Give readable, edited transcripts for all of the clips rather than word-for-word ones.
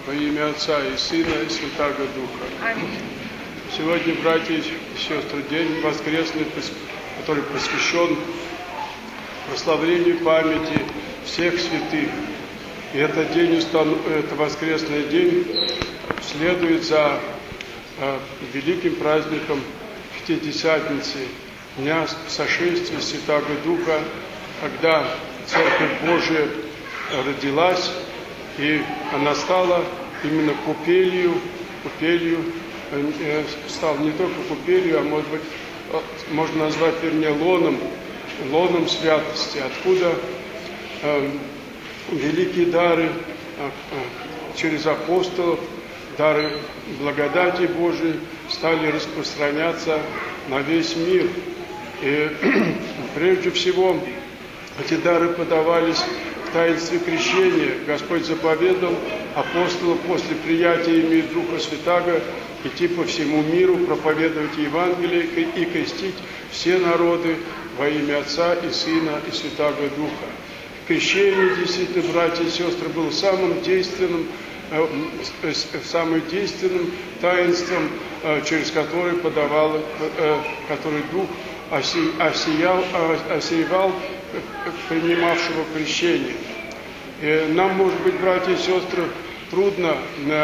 Во имя Отца и Сына и Святаго Духа. Аминь. Сегодня, братья и сестры, день воскресный, который посвящен прославлению памяти всех святых. И этот день, это воскресный день, следует за великим праздником Пятидесятницы, Дня сошествия Святаго Духа, когда Церковь Божия родилась, и она стала именно купелью, стала не только купелью, а может быть, можно назвать, вернее, лоном святости, откуда великие дары через апостолов, дары благодати Божией стали распространяться на весь мир. И прежде всего эти дары подавались в таинстве крещения. Господь заповедал апостолам после приятия ими Духа Святаго идти по всему миру, проповедовать Евангелие и крестить все народы во имя Отца и Сына и Святаго Духа. Крещение, действительно, братья и сестры, было самым действенным таинством, через которое который Дух осеял принимавшего крещение. И нам, может быть, братья и сестры, трудно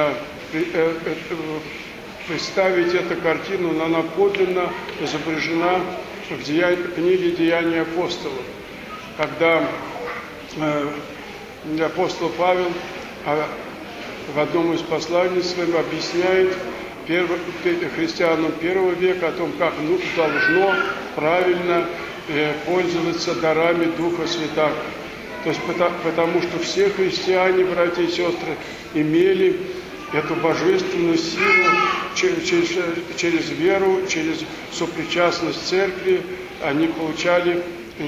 представить эту картину, но она подлинно изображена в книге «Деяния апостолов», когда апостол Павел в одном из посланий своим объясняет христианам первого века о том, как должно правильно пользоваться дарами Духа Святаго. То есть потому что все христиане, братья и сестры, имели эту божественную силу через веру, через сопричастность церкви, они получали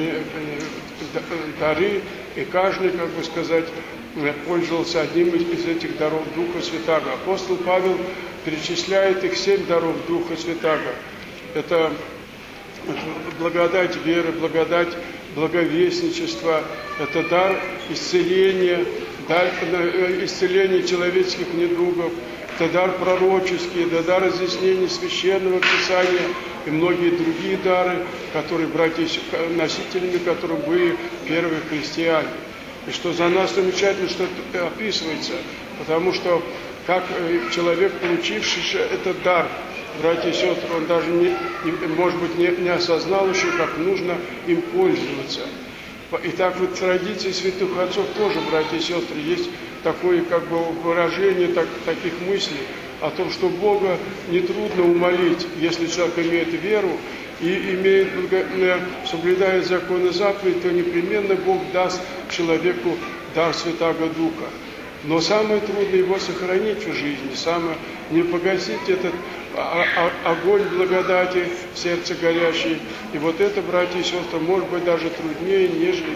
дары, и каждый, как бы сказать, пользовался одним из этих даров Духа Святаго. Апостол Павел перечисляет их 7 даров Духа Святаго. Это благодать веры, благодать благовестничества, это дар исцеления, дар исцеления человеческих недугов, это дар пророческий, это дар разъяснения священного Писания и многие другие дары, которые носителями которых были первые христиане. И что за нас замечательно, что это описывается, потому что как человек, получивший этот дар, братья и сестры, он даже может быть, не осознал еще, как нужно им пользоваться. И так вот в традиции святых отцов тоже, братья и сестры, есть такое как бы выражение таких мыслей о том, что Бога нетрудно умолить, если человек имеет веру и соблюдает законы заповедей, то непременно Бог даст человеку дар Святаго Духа. Но самое трудное его сохранить в жизни, самое не погасить этот огонь благодати в сердце горящий. И вот это, братья и сестры, может быть даже труднее, нежели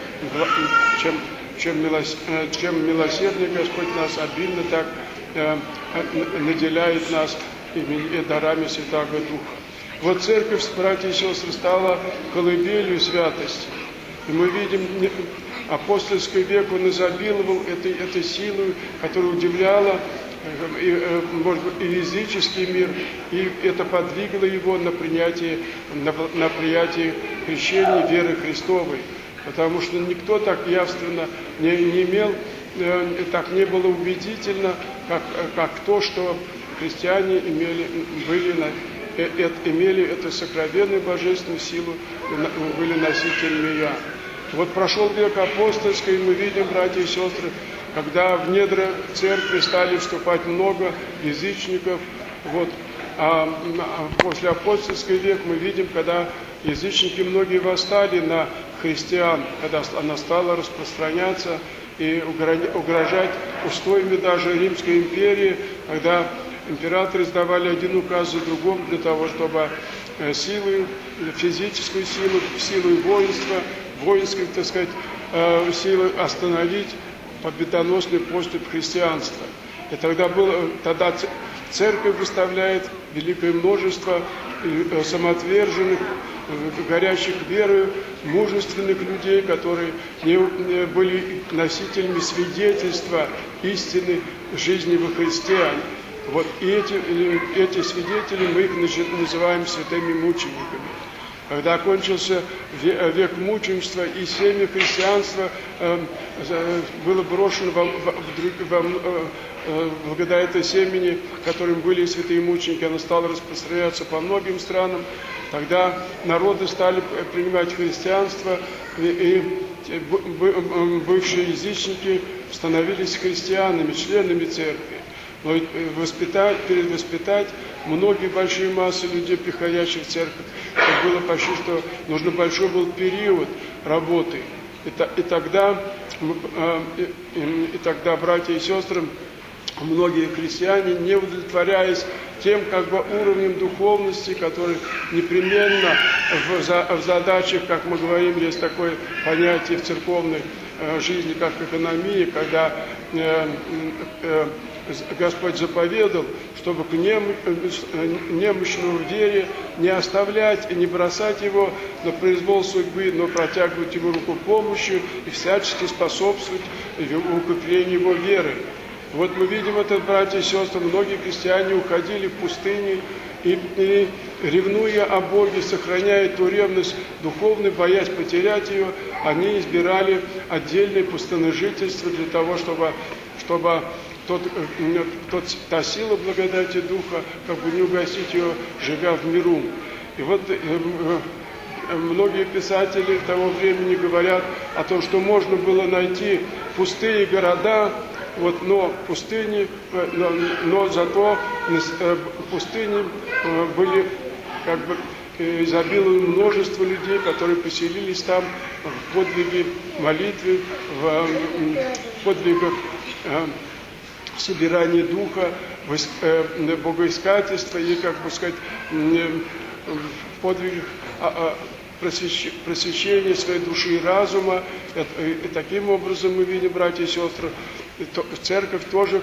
чем милосердный Господь нас обильно так наделяет нас дарами Святаго Духа. Вот церковь, братья и сестры, стала колыбелью святости. И мы видим, апостольский век, он изобиловал этой силой, которая удивляла, может быть, и языческий мир, и это подвигло его на принятие крещения веры Христовой. Потому что никто так явственно не имел, так не было убедительно, как то, что христиане имели эту сокровенную божественную силу, были носителями ее. Вот прошел век апостольский, и мы видим, братья и сестры, когда в недра церкви стали вступать много язычников. Вот. А после апостольский век мы видим, когда язычники многие восстали на христиан, когда она стала распространяться и угрожать устоями даже Римской империи, когда императоры издавали один указ за другим для того, чтобы физическую силу воинской, так сказать, силы остановить победоносный поступь христианства. И тогда церковь выставляет великое множество самоотверженных, горящих верою, мужественных людей, которые были носителями свидетельства истины жизни во Христе. Вот и эти свидетели, мы их называем святыми мучениками. Когда окончился век мученичества, и семя христианства было брошено благодаря этой семени, которым были святые мученики, оно стало распространяться по многим странам. Тогда народы стали принимать христианство, и бывшие язычники становились христианами, членами церкви. Но перевоспитать многие большие массы людей, приходящих в церковь, это было почти что нужно большой был период работы. И тогда, братья и сестры, многие христиане, не удовлетворяясь тем уровнем духовности, который непременно в задачах, как мы говорим, есть такое понятие в церковной жизни, как экономия, когда Господь заповедал, чтобы к немощному в вере не оставлять и не бросать его на произвол судьбы, но протягивать ему руку помощи и всячески способствовать укреплению его веры. Вот мы видим это, братья и сестры, многие христиане уходили в пустыни и ревнуя о Боге, сохраняя ту ревность духовную, боясь потерять ее, они избирали отдельное пустыножительство для того, чтобы та сила благодати Духа, не угасить ее, живя в миру. И вот многие писатели того времени говорят о том, что можно было найти пустые города, но пустыни, но зато пустыни были изобиловало множество людей, которые поселились там в подвиге молитвы, в подвигах собирания духа, богоискательства и, в подвигах просвещения своей души и разума. И таким образом мы видим, братья и сестры, церковь тоже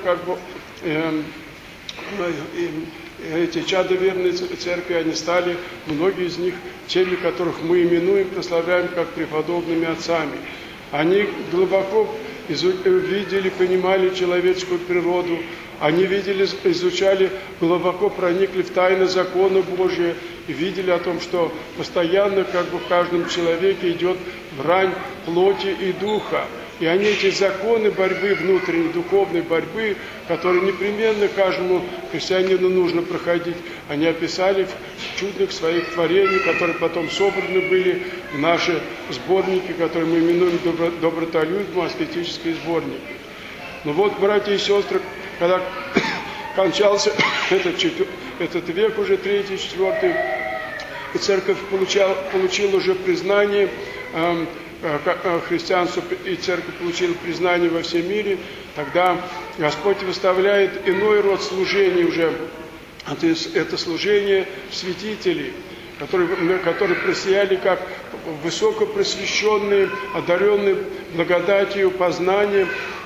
эти чадоверные церкви, они стали, многие из них, теми, которых мы именуем, прославляем как преподобными отцами. Они глубоко видели, понимали человеческую природу, они видели, изучали, глубоко проникли в тайны закона Божия и видели о том, что постоянно в каждом человеке идет брань плоти и духа. И они эти законы борьбы, внутренней духовной борьбы, которые непременно каждому христианину нужно проходить, они описали в чудных своих творениях, которые потом собраны были в наши сборники, которые мы именуем добротолюбие, аскетические сборники. Но вот, братья и сестры, когда кончался этот век, уже 3-й, 4-й, и церковь получила уже признание, христианство и церковь получила признание во всем мире, тогда Господь выставляет иной род служения уже. Это служение святителей, которые просияли как высокопросвещенные, одаренные благодатью, познанием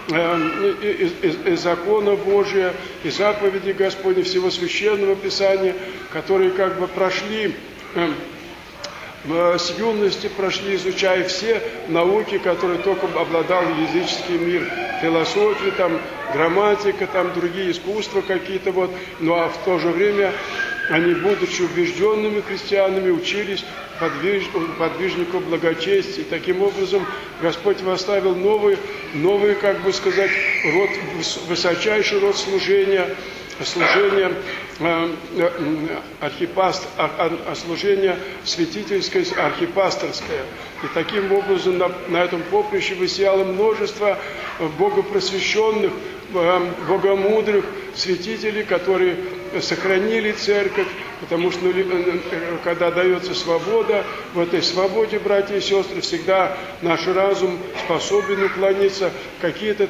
и закона Божия, и заповеди Господни, всего священного Писания, которые прошли с юности, изучая все науки, которые только обладал языческий мир, философия, грамматика, другие искусства какие-то, а в то же время они, будучи убежденными христианами, учились подвижнику благочестия. И таким образом Господь восставил новый, высочайший род служения служение святительское, архипасторское. И таким образом на этом поприще высияло множество богопросвещенных, богомудрых святителей, которые сохранили церковь, потому что когда дается свобода, в этой свободе, братья и сестры, всегда наш разум способен уклониться в какие-то,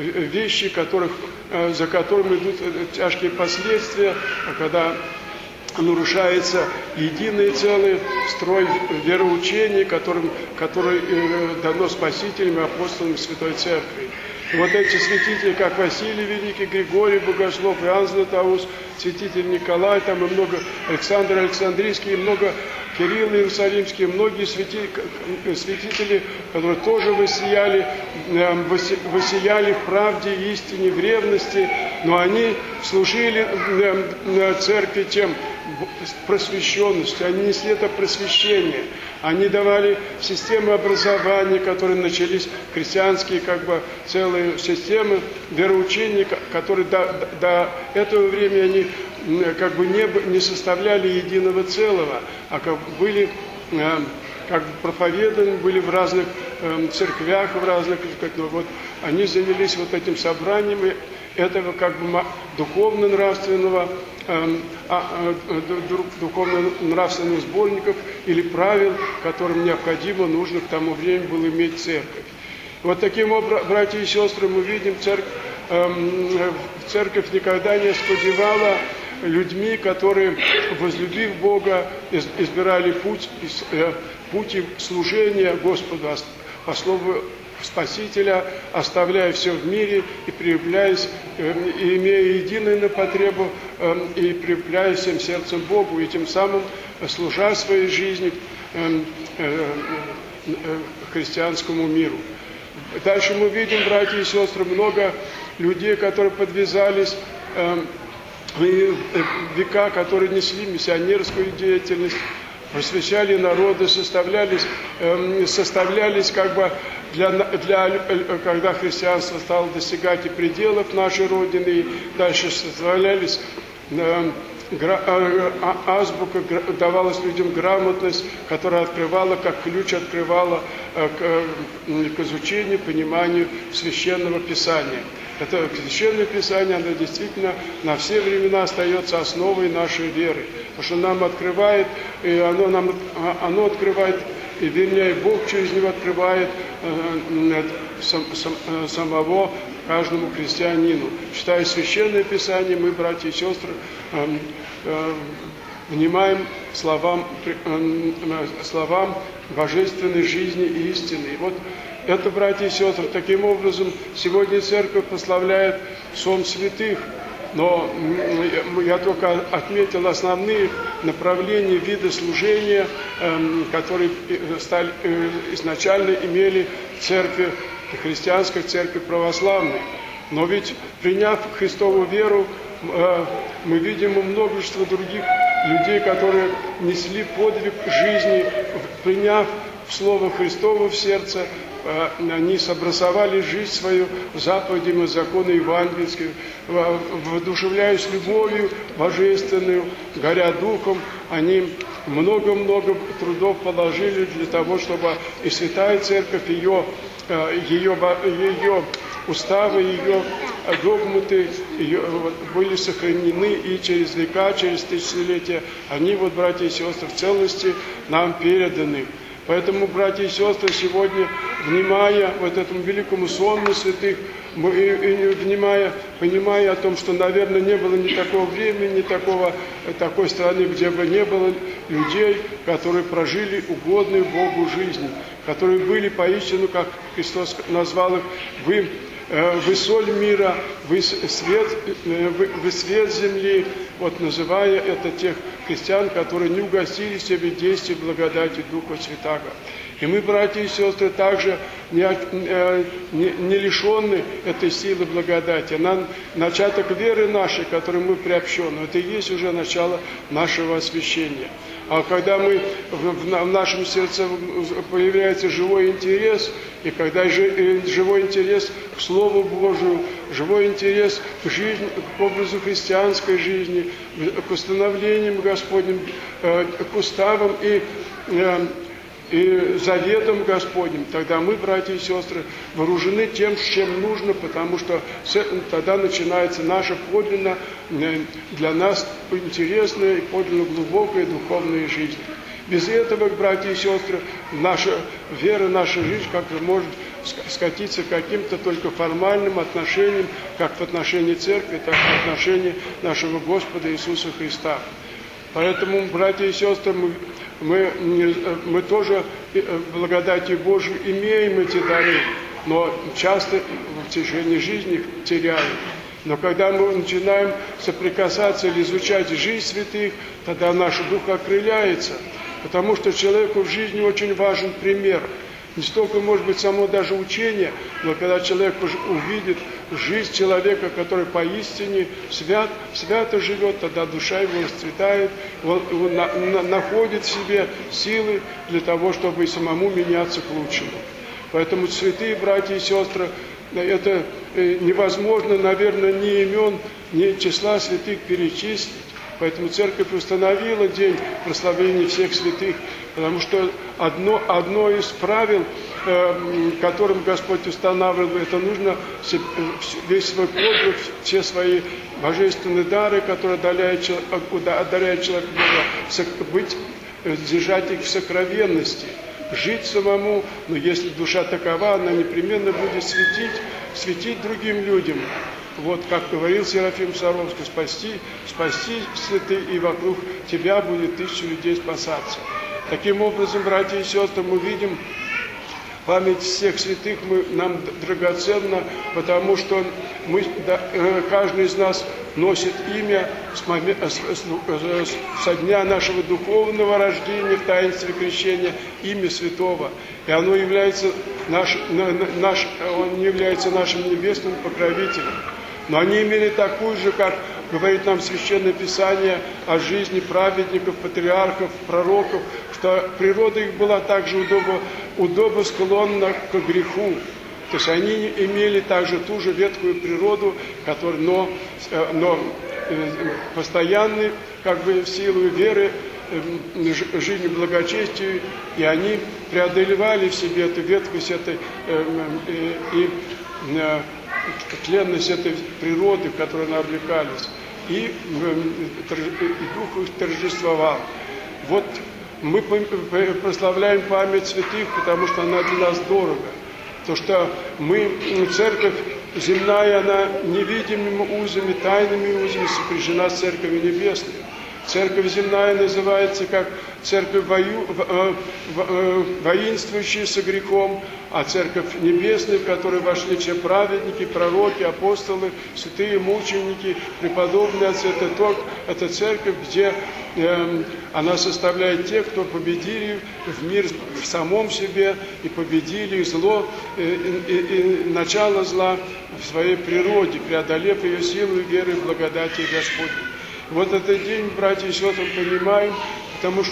вещи, за которыми идут тяжкие последствия, когда нарушается единый целый строй вероучения, который дано Спасителем и апостолами Святой Церкви. И вот эти святители, как Василий Великий, Григорий Богослов, Иоанн Златоуст, святитель Николай, там и много Александр Александрийский, и много Кирилл Иерусалимский, многие святители, которые тоже воссияли в правде, истине, в ревности, но они служили церкви тем просвещенностью, они несли это просвещение, они давали системы образования, которые начались, христианские целые системы вероучения, которые до этого времени они не составляли единого целого, а были проповеданы, были в разных церквях, в разных, они занялись этим собранием этого духовно-нравственных сборников или правил, которым необходимо, нужно к тому времени было иметь церковь. Вот таким образом, братья и сестры, мы видим, церковь никогда не оскудевала людьми, которые, возлюбив Бога, избирали путь служения Господу по слову Спасителя, оставляя все в мире и прилепляясь, имея единую на потребу, и прилепляясь всем сердцем Богу, и тем самым служа своей жизнью христианскому миру. Дальше мы видим, братья и сестры, много людей, которые подвязались века, которые несли миссионерскую деятельность, просвещали народы, составлялись когда христианство стало достигать и пределов нашей Родины, и дальше составлялись азбука, давалась людям грамотность, которая открывала, как ключ открывала к изучению, пониманию Священного Писания. Это Священное Писание, оно действительно на все времена остается основой нашей веры. Потому что нам открывает, и оно открывает, и вернее Бог через него открывает самого каждому христианину. Читая Священное Писание, мы, братья и сестры, внимаем словам божественной жизни и истины. И вот это, братья и сестры, таким образом сегодня Церковь прославляет сон святых, но я только отметил основные направления, виды служения, которые изначально имели церкви, христианской церкви православной. Но ведь, приняв Христову веру, мы видим множество других людей, которые несли подвиг жизни, приняв Слово Христово в сердце, они сообразовали жизнь свою заповедям и закону евангельским, воодушевляясь любовью божественную, горя духом, они много-много трудов положили для того, чтобы и Святая Церковь, ее уставы, ее догматы были сохранены и через века, через тысячелетия. Они, братья и сестры, в целости нам переданы. Поэтому, братья и сестры, сегодня, внимая этому великому сонму святых, понимая о том, что, наверное, не было ни такого времени, ни такой страны, где бы не было людей, которые прожили угодную Богу жизнь, которые были поистину, как Христос назвал их, вы соль мира, вы свет земли, называя это тех христиан, которые не угостили себе действия благодати Духа Святаго. И мы, братья и сестры, также не лишены этой силы благодати. Начаток веры нашей, которой мы приобщены, это и есть уже начало нашего освящения. А когда в нашем сердце появляется живой интерес, и когда живой интерес к Слову Божию, живой интерес к жизни, к образу христианской жизни, к установлениям Господним, к уставам и заветом Господним, тогда мы, братья и сестры, вооружены тем, с чем нужно, потому что тогда начинается наша подлинно для нас интересная и подлинно глубокая духовная жизнь. Без этого, братья и сестры, наша вера, наша жизнь как-то может скатиться к каким-то только формальным отношениям, как в отношении Церкви, так и в отношении нашего Господа Иисуса Христа. Поэтому, братья и сестры, мы тоже благодатью Божией имеем эти дары, но часто в течение жизни их теряем. Но когда мы начинаем соприкасаться или изучать жизнь святых, тогда наш дух окрыляется, потому что человеку в жизни очень важен пример. Не столько, может быть, само даже учение, но когда человек увидит жизнь человека, который поистине свято живет, тогда душа его расцветает, он находит в себе силы для того, чтобы и самому меняться к лучшему. Поэтому, святые братья и сестры, это невозможно, наверное, ни имен, ни числа святых перечислить. Поэтому Церковь установила день прославления всех святых, потому что одно из правил, которым Господь устанавливал, это нужно весь свой подвиг, все свои божественные дары, которые одаряют человека, держать их в сокровенности, жить самому, но если душа такова, она непременно будет светить другим людям. Вот, как говорил Серафим Саровский, спасти святых, и вокруг тебя будет 1000 людей спасаться. Таким образом, братья и сестры, мы видим память всех святых нам драгоценна, потому что каждый из нас носит имя со дня нашего духовного рождения в таинстве крещения, имя святого. И оно является он является нашим небесным покровителем. Но они имели такую же, как говорит нам Священное Писание, о жизни праведников, патриархов, пророков, что природа их была также удобно склонна к греху. То есть они имели также ту же ветхую природу, но постоянно, как бы в силу веры, жили в благочестии, и они преодолевали в себе эту ветхость тленность этой природы, в которой они облекались, и Дух их торжествовал. Вот мы прославляем память святых, потому что она для нас дорога. То, что Церковь земная, она невидимыми узами, тайными узами сопряжена с Церковью Небесной. Церковь земная называется как церковь воинствующая со грехом, а церковь небесная, в которой вошли все праведники, пророки, апостолы, святые мученики, преподобные отцы, это церковь, где она составляет тех, кто победили в мир в самом себе и победили зло, и начало зла в своей природе, преодолев ее силу и веры в благодати Господней. Вот этот день, братья и сестры, понимаем, потому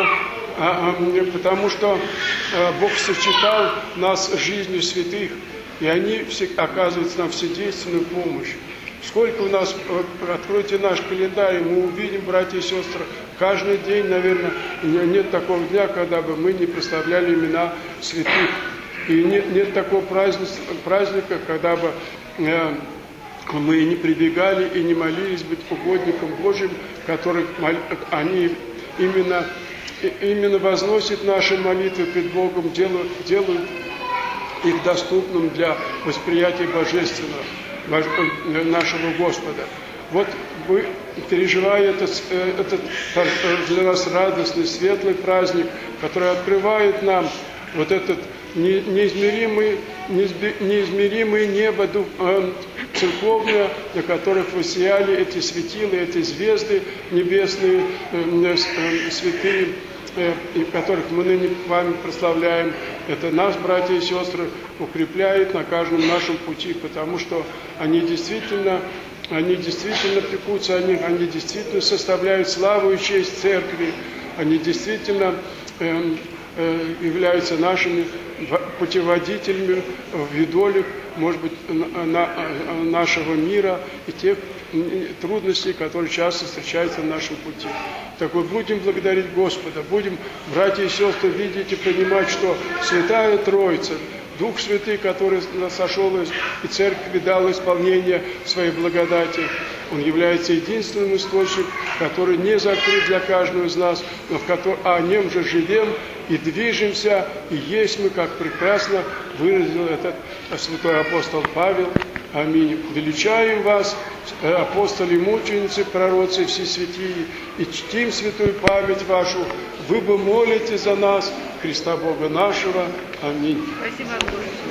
что Бог сочетал нас с жизнью святых, и они оказывают нам вседейственную помощь. Сколько у нас, откройте наш календарь, мы увидим, братья и сестры, каждый день, наверное, нет такого дня, когда бы мы не прославляли имена святых. И нет такого праздника, когда бы мы не прибегали и не молились быть угодником Божьим, которых они именно возносят наши молитвы пред Богом, делают их доступным для восприятия божественного, нашего Господа. Вот мы, переживая этот для нас радостный, светлый праздник, который открывает нам вот этот неизмеримое небо церковное, на которых воссияли эти светила, эти звезды небесные, святые, которых мы ныне вами прославляем. Это нас, братья и сестры, укрепляет на каждом нашем пути, потому что они действительно пекутся о них, они действительно составляют славу и честь церкви, они действительно являются нашими путеводителями в видолях, может быть, нашего мира и тех трудностей, которые часто встречаются на нашем пути. Так вот, будем благодарить Господа, будем, братья и сестры, видеть и понимать, что Святая Троица, Дух Святый, который сошел и Церкви дал исполнение своей благодати, Он является единственным источником, который не закрыт для каждого из нас, но о нем же живем и движемся, и есть мы, как прекрасно выразил этот святой апостол Павел, Аминь. Величаем вас, апостоли, мученицы, пророцы, все святые, и чтим святую память вашу. Вы бы молите за нас, Христа Бога нашего. Аминь. Спасибо, Боже.